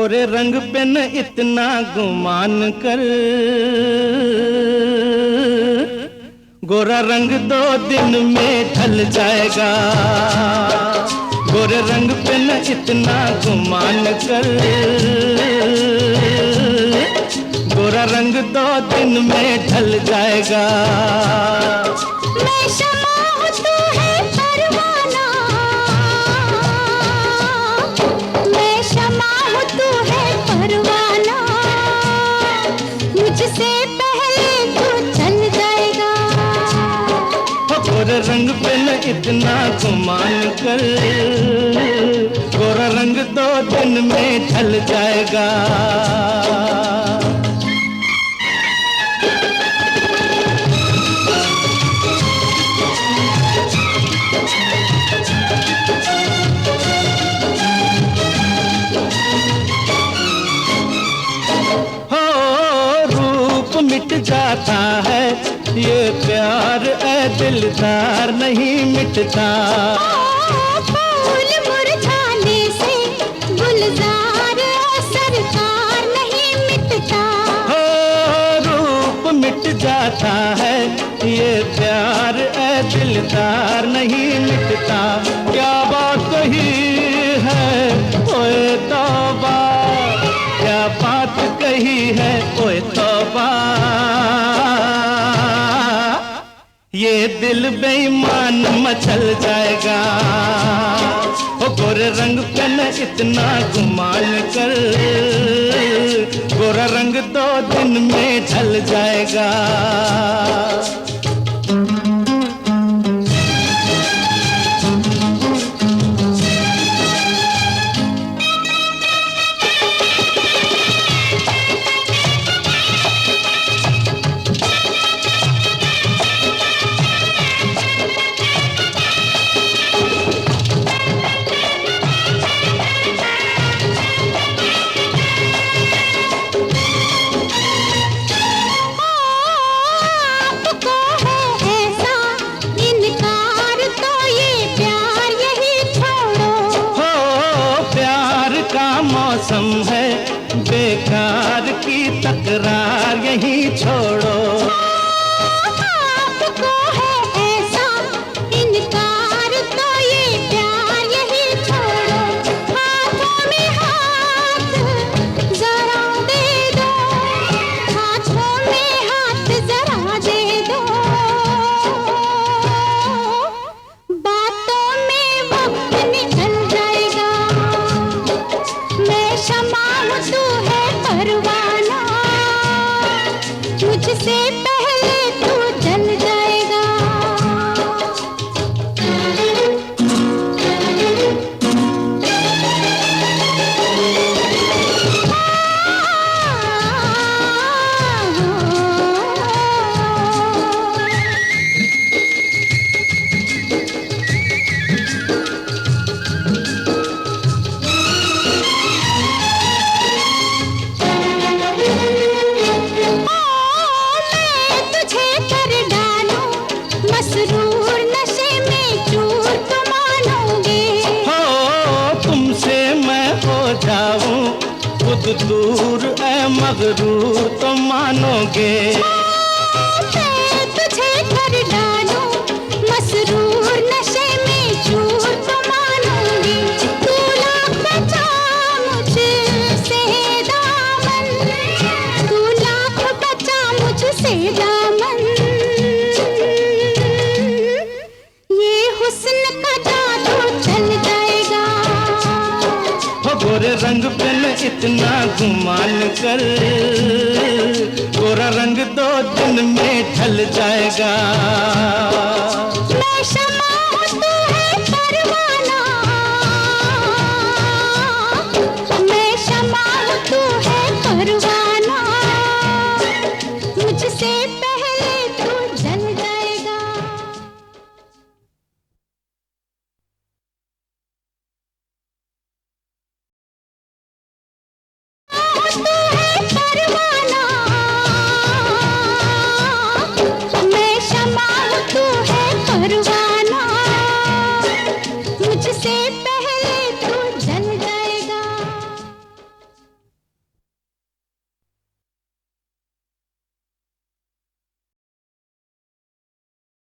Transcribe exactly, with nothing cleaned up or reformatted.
गोरे रंग पे न इतना गुमान कर, गोरा रंग दो दिन में ढल जाएगा। गोरे रंग पे न इतना गुमान कर, गोरा रंग दो दिन में ढल जाएगा। मैं शमा हूँ तू है परवाना, मैं शमा हूँ तू है परवाना, मुझसे पहले तू चल जाएगा। गोरे रंग पे न इतना गुमान कर, गोरा रंग दो दिन में ढल जाएगा। मिट जाता है ये प्यार ऐ दिलदार नहीं मिटता। फूल मुरझाने से गुलजार सरकार नहीं मिटता। हो रूप मिट जाता है ये प्यार ऐ दिलदार नहीं मिटता। क्या बात कही है ओए तौबा, क्या बात कही है ओए तौबा। ये दिल बेईमान मचल जाएगा। ओ गोरे रंग पे न इतना गुमान कर, गोरा रंग दो दिन में ढल जाएगा। मौसम है बेकार की तकरार यही छोड़ो। आपको है ऐसा इनकार तो ये प्यार यही छोड़ो। हाथों में हाथ जरा दे दो, हाथों में हाथ जरा दे दो। बातों में वक्त निकल जाएगा। मैं शमा हूँ तू है परवाना, मुझसे पहले तू जल जाएगा। मसरूर नशे में चूर तो मानोगे। हो तुमसे मैं हो जाऊं खुद दूर ऐ मगरूर तो मानोगे। मैं तुझे कर डालूं मसरूर नशे में चूर तो मानोगे। तू लाख बचा मुझसे दामन, तू लाख बचा मुझसे दामन। गोरे रंग पे न इतना गुमान कर, गोरा रंग दो दिन में ढल जाएगा। मैं शमा हूँ तू है परवाना, मैं शमा हूँ तू है परवाना, मुझसे पहले तू जल जाएगा। तू है परवाना, मैं शमा हूँ तू है परवाना, मुझसे पहले